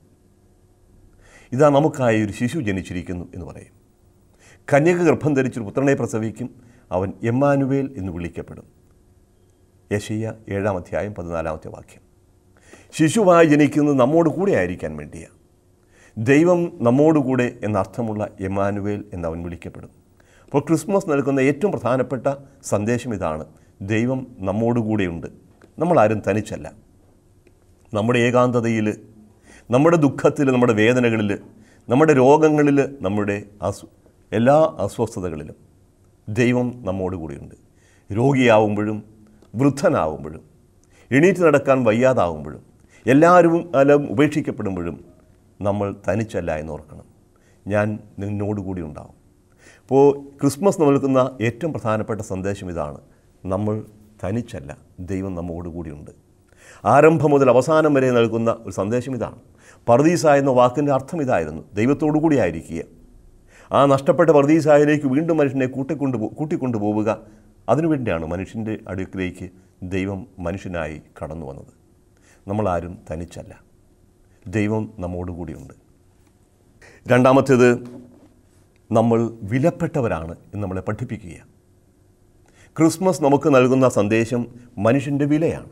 ഇതാ നമുക്കായി ഒരു ശിശു ജനിച്ചിരിക്കുന്നു എന്ന് പറയും. കന്യക ഗർഭം ധരിച്ചൊരു പുത്രനെ പ്രസവിക്കും, അവൻ എമ്മാനുവേൽ എന്ന് വിളിക്കപ്പെടും. യെശയ്യാ ഏഴാം അധ്യായം പതിനാലാമത്തെ വാക്യം. ശിശുവായി ജനിക്കുന്നത് നമ്മോട് കൂടെ ആയിരിക്കാൻ വേണ്ടിയാണ്. ദൈവം നമ്മോടുകൂടെ എന്നർത്ഥമുള്ള എമ്മാനുവേൽ എന്നവൻ വിളിക്കപ്പെടും. അപ്പോൾ ക്രിസ്മസ് നൽകുന്ന ഏറ്റവും പ്രധാനപ്പെട്ട സന്ദേശം ഇതാണ്: ദൈവം നമ്മോടുകൂടെയുണ്ട്, നമ്മളാരും തനിച്ചല്ല. നമ്മുടെ ഏകാന്തതയിൽ, നമ്മുടെ ദുഃഖത്തിൽ, നമ്മുടെ വേദനകളിൽ, നമ്മുടെ രോഗങ്ങളിൽ, നമ്മുടെ അസു എല്ലാ അസ്വസ്ഥതകളിലും ദൈവം നമ്മോടുകൂടിയുണ്ട്. രോഗിയാവുമ്പോഴും വൃദ്ധനാവുമ്പോഴും എണീറ്റ് നടക്കാൻ വയ്യാതാവുമ്പോഴും എല്ലാവരും എല്ലാം ഉപേക്ഷിക്കപ്പെടുമ്പോഴും നമ്മൾ തനിച്ചല്ല എന്നോർക്കണം. ഞാൻ നിന്നോടുകൂടി ഉണ്ടാവും. അപ്പോൾ ക്രിസ്മസ് നൽകുന്ന ഏറ്റവും പ്രധാനപ്പെട്ട സന്ദേശം ഇതാണ്: നമ്മൾ തനിച്ചല്ല, ദൈവം നമ്മോടുകൂടിയുണ്ട്. ആരംഭം മുതൽ അവസാനം വരെ നൽകുന്ന ഒരു സന്ദേശം ഇതാണ്. പർദീസ എന്ന വാക്കിൻ്റെ അർത്ഥം ഇതായിരുന്നു, ദൈവത്തോടു കൂടി ആയിരിക്കുക. ആ നഷ്ടപ്പെട്ട പർദീസായിലേക്ക് വീണ്ടും മനുഷ്യനെ കൂട്ടിക്കൊണ്ടു കൂട്ടിക്കൊണ്ടു പോവുക. അതിനുവേണ്ടിയാണ് മനുഷ്യൻ്റെ അടുക്കിലേക്ക് ദൈവം മനുഷ്യനായി കടന്നു വന്നത്. നമ്മളാരും തനിച്ചല്ല, ദൈവം നമ്മോടുകൂടിയുണ്ട്. രണ്ടാമത്തേത്, നമ്മൾ വിലപ്പെട്ടവരാണ് എന്ന് നമ്മളെ പഠിപ്പിക്കുക. ക്രിസ്മസ് നമുക്ക് നൽകുന്ന സന്ദേശം മനുഷ്യൻ്റെ വിലയാണ്.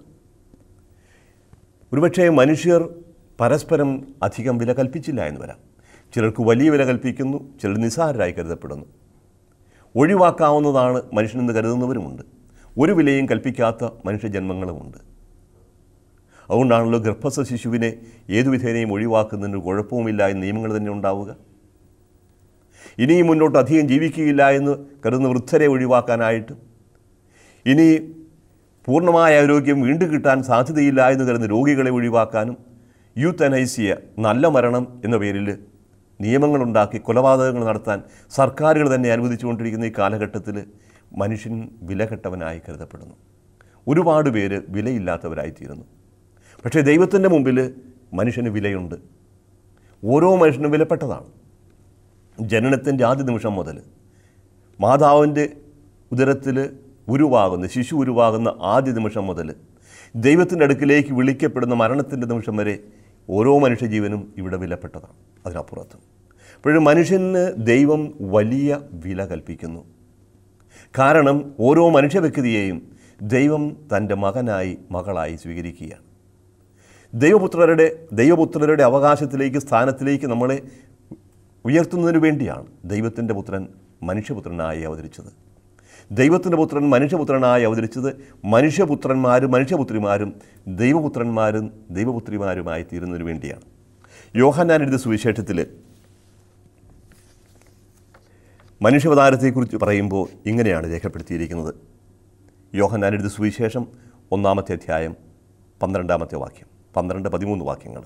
ഒരുപക്ഷേ മനുഷ്യർ പരസ്പരം അധികം വില കൽപ്പിച്ചില്ല എന്ന് വരാം. ചിലർക്ക് വലിയ വില കൽപ്പിക്കുന്നു, ചിലർ നിസ്സാരരായി കരുതപ്പെടുന്നു. ഒഴിവാക്കാവുന്നതാണ് മനുഷ്യനെന്ന് കരുതുന്നവരുമുണ്ട്. ഒരു വിലയും കൽപ്പിക്കാത്ത മനുഷ്യജന്മങ്ങളുമുണ്ട്. അതുകൊണ്ടാണല്ലോ ഗർഭസ്ഥ ശിശുവിനെ ഏതു വിധേനയും ഒഴിവാക്കുന്നതിന് കുഴപ്പവുമില്ല എന്ന് നിയമങ്ങൾ തന്നെ ഉണ്ടാവുക. ഇനിയും മുന്നോട്ട് അധികം ജീവിക്കുകയില്ല എന്ന് കരുതുന്ന വൃദ്ധരെ ഒഴിവാക്കാനായിട്ടും, ഇനി പൂർണ്ണമായ ആരോഗ്യം വീണ്ടും കിട്ടാൻ സാധ്യതയില്ല എന്ന് കരുതുന്ന രോഗികളെ ഒഴിവാക്കാനും, യൂത്തനൈസിയ നല്ല മരണം എന്ന പേരിൽ നിയമങ്ങളുണ്ടാക്കി കൊലപാതകങ്ങൾ നടത്താൻ സർക്കാരുകൾ തന്നെ അനുവദിച്ചുകൊണ്ടിരിക്കുന്ന ഈ കാലഘട്ടത്തിൽ മനുഷ്യൻ വിലകെട്ടവനായി കരുതപ്പെടുന്നു. ഒരുപാട് പേര് വിലയില്ലാത്തവരായിത്തീരുന്നു. പക്ഷേ ദൈവത്തിൻ്റെ മുമ്പിൽ മനുഷ്യന് വിലയുണ്ട്. ഓരോ മനുഷ്യനും വിലപ്പെട്ടതാണ്. ജനനത്തിൻ്റെ ആദ്യ നിമിഷം മുതൽ മാതാവിൻ്റെ ഉദരത്തിൽ ഉരുവാകുന്ന ശിശു ഉരുവാകുന്ന ആദ്യ നിമിഷം മുതൽ ദൈവത്തിൻ്റെ അടുക്കിലേക്ക് വിളിക്കപ്പെടുന്ന മരണത്തിൻ്റെ നിമിഷം വരെ ഓരോ മനുഷ്യജീവനും ഇവിടെ വിലപ്പെട്ടതാണ്. അതിനപ്പുറത്ത് അപ്പോഴും മനുഷ്യന് ദൈവം വലിയ വില കൽപ്പിക്കുന്നു. കാരണം ഓരോ മനുഷ്യ വ്യക്തിയെയും ദൈവം തൻ്റെ മകനായി മകളായി സ്വീകരിക്കുകയാണ്. ദൈവപുത്രരുടെ ദൈവപുത്രരുടെ അവകാശത്തിലേക്ക് സ്ഥാനത്തിലേക്ക് നമ്മളെ ഉയർത്തുന്നതിന് വേണ്ടിയാണ് ദൈവത്തിൻ്റെ പുത്രൻ മനുഷ്യപുത്രനായി അവതരിച്ചത്. ദൈവത്തിൻ്റെ പുത്രൻ മനുഷ്യപുത്രനായി അവതരിച്ചത് മനുഷ്യപുത്രന്മാരും മനുഷ്യപുത്രിമാരും ദൈവപുത്രന്മാരും ദൈവപുത്രിമാരുമായി തീരുന്നതിന് വേണ്ടിയാണ്. യോഹന്നാൻ എഴുതിയ സുവിശേഷത്തിൽ മനുഷ്യാവതാരത്തെക്കുറിച്ച് പറയുമ്പോൾ ഇങ്ങനെയാണ് രേഖപ്പെടുത്തിയിരിക്കുന്നത്. യോഹന്നാൻ എഴുതിയ സുവിശേഷം ഒന്നാമത്തെ അധ്യായം പന്ത്രണ്ടാമത്തെ വാക്യം, പന്ത്രണ്ട് പതിമൂന്ന് വാക്യങ്ങൾ.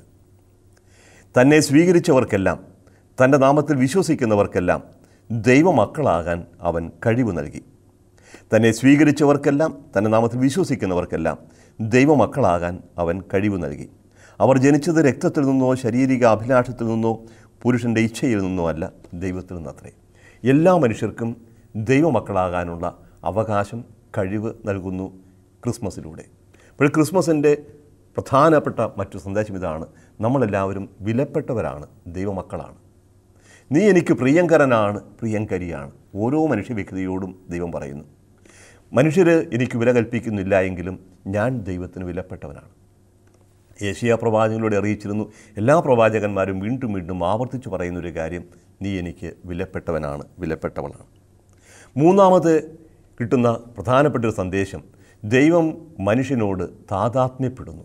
തന്നെ സ്വീകരിച്ചവർക്കെല്ലാം, തൻ്റെ നാമത്തിൽ വിശ്വസിക്കുന്നവർക്കെല്ലാം ദൈവമക്കളാകാൻ അവൻ കഴിവ് നൽകി. തന്നെ സ്വീകരിച്ചവർക്കെല്ലാം, തൻ്റെ നാമത്തിൽ വിശ്വസിക്കുന്നവർക്കെല്ലാം ദൈവമക്കളാകാൻ അവൻ കഴിവ് നൽകി. അവർ ജനിച്ചത് രക്തത്തിൽ നിന്നോ ശാരീരിക അഭിലാഷത്തിൽ നിന്നോ പുരുഷൻ്റെ ഇച്ഛയിൽ നിന്നോ അല്ല, ദൈവത്തിൽ നിന്നത്രേ. എല്ലാ മനുഷ്യർക്കും ദൈവമക്കളാകാനുള്ള അവകാശം, കഴിവ് നൽകുന്നു ക്രിസ്മസിലൂടെ. അപ്പോൾ ക്രിസ്മസിൻ്റെ പ്രധാനപ്പെട്ട മറ്റു സന്ദേശം ഇതാണ്: നമ്മളെല്ലാവരും വിലപ്പെട്ടവരാണ്, ദൈവമക്കളാണ്. നീ എനിക്ക് പ്രിയങ്കരനാണ്, പ്രിയങ്കരിയാണ്. ഓരോ മനുഷ്യ വ്യക്തിയോടും ദൈവം പറയുന്നു. മനുഷ്യർ എനിക്ക് വില കൽപ്പിക്കുന്നില്ല എങ്കിലും ഞാൻ ദൈവത്തിന് വിലപ്പെട്ടവനാണ്. യേശയ്യാ പ്രവാചകനിലൂടെ അറിയിച്ചിരുന്നു. എല്ലാ പ്രവാചകന്മാരും വീണ്ടും വീണ്ടും ആവർത്തിച്ച് പറയുന്നൊരു കാര്യം: നീ എനിക്ക് വിലപ്പെട്ടവനാണ്, വിലപ്പെട്ടവളാണ്. മൂന്നാമത് കിട്ടുന്ന പ്രധാനപ്പെട്ടൊരു സന്ദേശം, ദൈവം മനുഷ്യനോട് താതാത്മ്യപ്പെടുന്നു.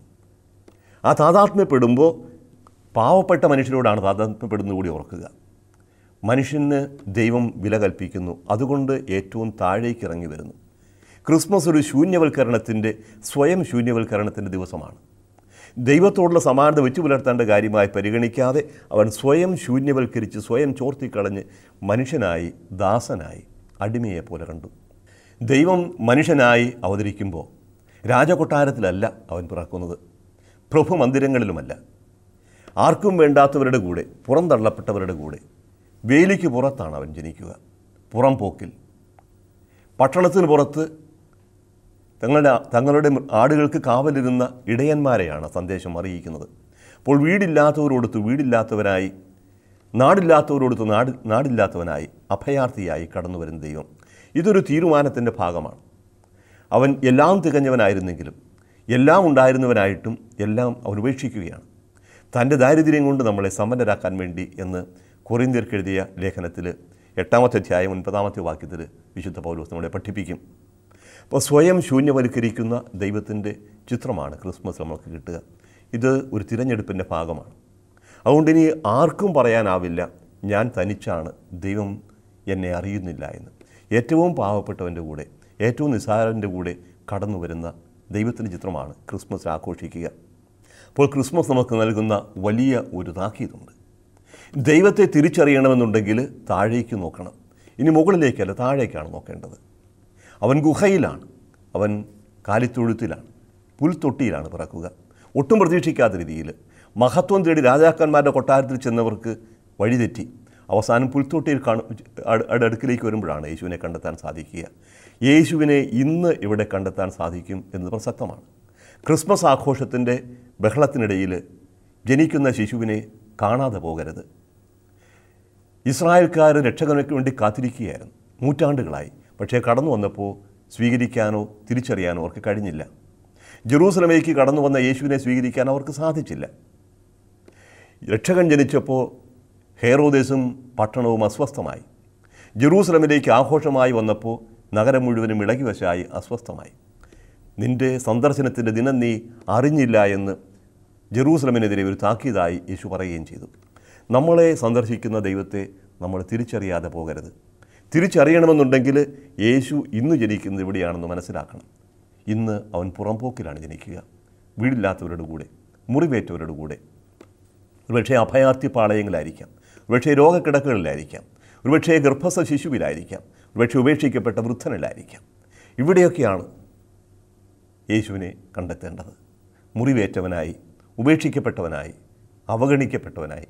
ആ താതാത്മ്യപ്പെടുമ്പോൾ പാവപ്പെട്ട മനുഷ്യരോടാണ് താതാത്മ്യപ്പെടുന്നത് കൂടി ഓർക്കുക. മനുഷ്യന് ദൈവം വില കൽപ്പിക്കുന്നു, അതുകൊണ്ട് ഏറ്റവും താഴേക്ക് ഇറങ്ങി വരുന്നു. ക്രിസ്മസ് ഒരു ശൂന്യവൽക്കരണത്തിൻ്റെ സ്വയം ശൂന്യവൽക്കരണത്തിൻ്റെ ദിവസമാണ്. ദൈവത്തോടുള്ള സമാനത വെച്ചു പുലർത്തേണ്ട കാര്യമായി പരിഗണിക്കാതെ അവൻ സ്വയം ശൂന്യവൽക്കരിച്ച് സ്വയം ചോർത്തിക്കളഞ്ഞ് മനുഷ്യനായി, ദാസനായി, അടിമയെ പോലെ കണ്ടു. ദൈവം മനുഷ്യനായി അവതരിക്കുമ്പോൾ രാജകൊട്ടാരത്തിലല്ല അവൻ പിറക്കുന്നത്, പ്രഭു മന്ദിരങ്ങളിലുമല്ല, ആർക്കും വേണ്ടാത്തവരുടെ കൂടെ, പുറന്തള്ളപ്പെട്ടവരുടെ കൂടെ, വേലിക്ക് പുറത്താണ് അവൻ ജനിക്കുക. പുറം പോക്കിൽ പട്ടണത്തിന് പുറത്ത് തങ്ങളുടെ തങ്ങളുടെ ആടുകൾക്ക് കാവലിരുന്ന ഇടയന്മാരെയാണ് സന്ദേശം അറിയിക്കുന്നത്. അപ്പോൾ വീടില്ലാത്തവരോടൊത്ത് വീടില്ലാത്തവനായി, നാടില്ലാത്തവരോടൊത്ത് നാട് നാടില്ലാത്തവനായി, അഭയാർത്ഥിയായി കടന്നു വരുന്ന ദൈവം. ഇതൊരു തീരുമാനത്തിൻ്റെ ഭാഗമാണ്. അവൻ എല്ലാം തികഞ്ഞവനായിരുന്നെങ്കിലും, എല്ലാം ഉണ്ടായിരുന്നവനായിട്ടും എല്ലാം അവൻ ഉപേക്ഷിക്കുകയാണ്. തൻ്റെ ദാരിദ്ര്യം കൊണ്ട് നമ്മളെ സമ്പന്നരാക്കാൻ വേണ്ടി എന്ന് കൊറിന്ത്യർക്ക് എഴുതിയ ലേഖനത്തിൽ എട്ടാമത്തെ അധ്യായം ഒൻപതാമത്തെ വാക്യത്തിൽ വിശുദ്ധ പൗലോസ് നമ്മളെ പഠിപ്പിക്കും. അപ്പോൾ സ്വയം ശൂന്യവൽക്കരിക്കുന്ന ദൈവത്തിൻ്റെ ചിത്രമാണ് ക്രിസ്മസ് നമുക്ക് കിട്ടുക. ഇത് ഒരു തിരഞ്ഞെടുപ്പിൻ്റെ ഭാഗമാണ്. അതുകൊണ്ട് ഇനി ആർക്കും പറയാനാവില്ല ഞാൻ തനിച്ചാണ്, ദൈവം എന്നെ അറിയുന്നില്ല എന്ന്. ഏറ്റവും പാവപ്പെട്ടവൻ്റെ കൂടെ, ഏറ്റവും നിസ്സാരൻ്റെ കൂടെ കടന്നു വരുന്ന ദൈവത്തിൻ്റെ ചിത്രമാണ് ക്രിസ്മസ് ആഘോഷിക്കുക. അപ്പോൾ ക്രിസ്മസ് നമുക്ക് നൽകുന്ന വലിയ ഒരു താക്കീതുണ്ട്. ദൈവത്തെ തിരിച്ചറിയണമെന്നുണ്ടെങ്കിൽ താഴേക്ക് നോക്കണം. ഇനി മുകളിലേക്കല്ല, താഴേക്കാണ് നോക്കേണ്ടത്. അവൻ ഗുഹയിലാണ്, അവൻ കാലിത്തൊഴുത്തിലാണ്, പുൽത്തൊട്ടിയിലാണ് പിറക്കുക. ഒട്ടും പ്രതീക്ഷിക്കാത്ത രീതിയിൽ മഹത്വം തേടി രാജാക്കന്മാരുടെ കൊട്ടാരത്തിൽ ചെന്നവർക്ക് വഴിതെറ്റി അവസാനം പുൽത്തൊട്ടിയിൽ കാണു അടുക്കിലേക്ക് വരുമ്പോഴാണ് യേശുവിനെ കണ്ടെത്താൻ സാധിക്കുക. യേശുവിനെ ഇന്ന് ഇവിടെ കണ്ടെത്താൻ സാധിക്കും എന്നത് പ്രസക്തമാണ്. ക്രിസ്മസ് ആഘോഷത്തിൻ്റെ ബഹളത്തിനിടയിൽ ജനിക്കുന്ന ശിശുവിനെ കാണാതെ പോകരുത്. ഇസ്രായേൽക്കാർ രക്ഷകനക്ക് വേണ്ടി കാത്തിരിക്കുകയായിരുന്നു നൂറ്റാണ്ടുകളായി. പക്ഷേ കടന്നു വന്നപ്പോൾ സ്വീകരിക്കാനോ തിരിച്ചറിയാനോ അവർക്ക് കഴിഞ്ഞില്ല. ജെറൂസലമേക്ക് കടന്നു വന്ന യേശുവിനെ സ്വീകരിക്കാൻ അവർക്ക് സാധിച്ചില്ല. രക്ഷകൻ ജനിച്ചപ്പോൾ ഹെറോദേസും പട്ടണവും അസ്വസ്ഥമായി. ജെറൂസലമിലേക്ക് ആഘോഷമായി വന്നപ്പോൾ നഗരം മുഴുവനും ഇളകിവശായി അസ്വസ്ഥമായി. നിൻ്റെ സന്ദർശനത്തിൻ്റെ ദിനം നീ അറിഞ്ഞില്ല എന്ന് ജെറൂസലമിനെതിരെ ഒരു താക്കീതായി യേശു പറയുകയും ചെയ്തു. നമ്മളെ സന്ദർശിക്കുന്ന ദൈവത്തെ നമ്മൾ തിരിച്ചറിയാതെ പോകരുത്. തിരിച്ചറിയണമെന്നുണ്ടെങ്കിൽ യേശു ഇന്ന് ജനിക്കുന്നത് ഇവിടെയാണെന്ന് മനസ്സിലാക്കണം. ഇന്ന് അവൻ പുറംപോക്കിലാണ് ജനിക്കുക. വീടില്ലാത്തവരുടെ കൂടെ, മുറിവേറ്റവരുടെ കൂടെ, ഒരുപക്ഷെ അഭയാർത്ഥി പാളയങ്ങളായിരിക്കാം, ഒരുപക്ഷെ രോഗക്കിടക്കുകളിലായിരിക്കാം, ഒരുപക്ഷെ ഗർഭസ്ഥ ശിശുവിലായിരിക്കാം, ഒരുപക്ഷെ ഉപേക്ഷിക്കപ്പെട്ട വൃദ്ധനിലായിരിക്കാം. ഇവിടെയൊക്കെയാണ് യേശുവിനെ കണ്ടെത്തേണ്ടത്. മുറിവേറ്റവനായി, ഉപേക്ഷിക്കപ്പെട്ടവനായി, അവഗണിക്കപ്പെട്ടവനായി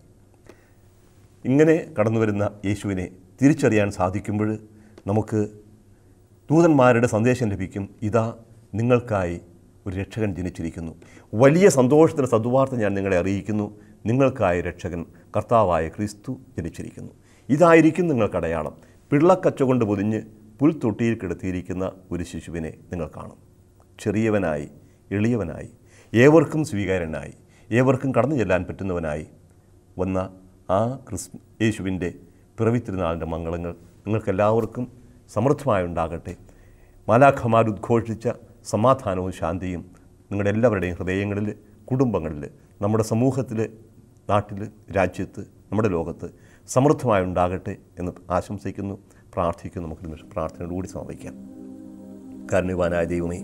ഇങ്ങനെ കടന്നു വരുന്ന യേശുവിനെ തിരിച്ചറിയാൻ സാധിക്കുമ്പോൾ നമുക്ക് ദൂതന്മാരുടെ സന്ദേശം ലഭിക്കും. ഇതാ നിങ്ങൾക്കായി ഒരു രക്ഷകൻ ജനിച്ചിരിക്കുന്നു. വലിയ സന്തോഷത്തിൻ്റെ സദ്വാർത്ത ഞാൻ നിങ്ങളെ അറിയിക്കുന്നു. നിങ്ങൾക്കായി രക്ഷകൻ കർത്താവായ ക്രിസ്തു ജനിച്ചിരിക്കുന്നു. ഇതായിരിക്കും നിങ്ങൾക്ക് അടയാളം. പിള്ളക്കച്ച കൊണ്ട് പൊതിഞ്ഞ് പുൽത്തൊട്ടിയിൽ കിടത്തിയിരിക്കുന്ന ഒരു ശിശുവിനെ നിങ്ങൾ കാണും. ചെറിയവനായി, എളിയവനായി, ഏവർക്കും സ്വീകാര്യനായി, ഏവർക്കും കടന്നു ചെല്ലാൻ പറ്റുന്നവനായി വന്ന ആ ക്രിസ് യേശുവിൻ്റെ പിറവിത്തിരുനാളിൻ്റെ മംഗളങ്ങൾ നിങ്ങൾക്കെല്ലാവർക്കും സമൃദ്ധമായുണ്ടാകട്ടെ. മാലാഖമാർ ഉദ്ഘോഷിച്ച സമാധാനവും ശാന്തിയും നിങ്ങളുടെ എല്ലാവരുടെയും ഹൃദയങ്ങളിൽ, കുടുംബങ്ങളിൽ, നമ്മുടെ സമൂഹത്തിൽ, നാട്ടിൽ, രാജ്യത്ത്, നമ്മുടെ ലോകത്ത് സമൃദ്ധമായുണ്ടാകട്ടെ എന്ന് ആശംസിക്കുന്നു, പ്രാർത്ഥിക്കുന്നു. നമുക്ക് നിമിഷം പ്രാർത്ഥനയോടുകൂടി സമർപ്പിക്കാം. കാരുണ്യവാനായ ദൈവമേ,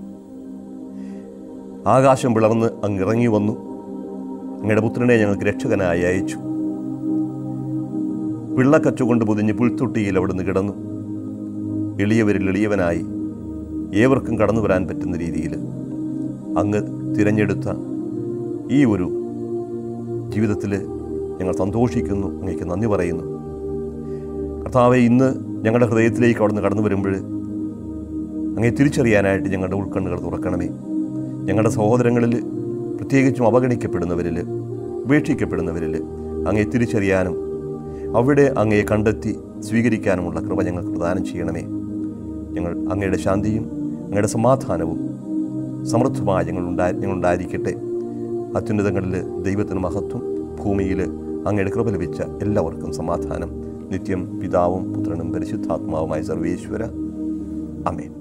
ആകാശം പിളർന്ന് അങ്ങിറങ്ങി വന്നു. അങ്ങയുടെ പുത്രനെ ഞങ്ങൾക്ക് രക്ഷകനായി അയച്ചു. പിള്ളക്കച്ചുകൊണ്ട് പൊതിഞ്ഞ് പുൽത്തൊട്ടിയിൽ അവിടുന്ന് കിടന്നു. എളിയവരിൽ എളിയവനായി ഏവർക്കും കടന്നു വരാൻ പറ്റുന്ന രീതിയിൽ അങ്ങ് തിരഞ്ഞെടുത്ത ഈ ഒരു ജീവിതത്തിൽ ഞങ്ങൾ സന്തോഷിക്കുന്നു, അങ്ങേക്ക് നന്ദി പറയുന്നു. കർത്താവെ, ഇന്ന് ഞങ്ങളുടെ ഹൃദയത്തിലേക്ക് അവിടുന്ന് കടന്നു വരുമ്പോൾ അങ്ങേ തിരിച്ചറിയാനായിട്ട് ഞങ്ങളുടെ ഉൾക്കണ്ണുകൾ തുറക്കണമേ. ഞങ്ങളുടെ സഹോദരങ്ങളിൽ, പ്രത്യേകിച്ചും അവഗണിക്കപ്പെടുന്നവരിൽ, ഉപേക്ഷിക്കപ്പെടുന്നവരിൽ അങ്ങേ തിരിച്ചറിയാനും അവിടെ അങ്ങയെ കണ്ടെത്തി സ്വീകരിക്കാനുമുള്ള കൃപ ഞങ്ങൾക്ക് പ്രദാനം ചെയ്യണമേ. ഞങ്ങൾ അങ്ങയുടെ ശാന്തിയും അങ്ങയുടെ സമാധാനവും സമൃദ്ധമായി ഞങ്ങളുണ്ടായി ഞങ്ങളുണ്ടായിരിക്കട്ടെ. അത്യുന്നതങ്ങളിൽ ദൈവത്തിന് മഹത്വം, ഭൂമിയിൽ അങ്ങയുടെ കൃപ ലഭിച്ച എല്ലാവർക്കും സമാധാനം. നിത്യം പിതാവും പുത്രനും പരിശുദ്ധാത്മാവുമായ സർവേശ്വര. ആമേൻ.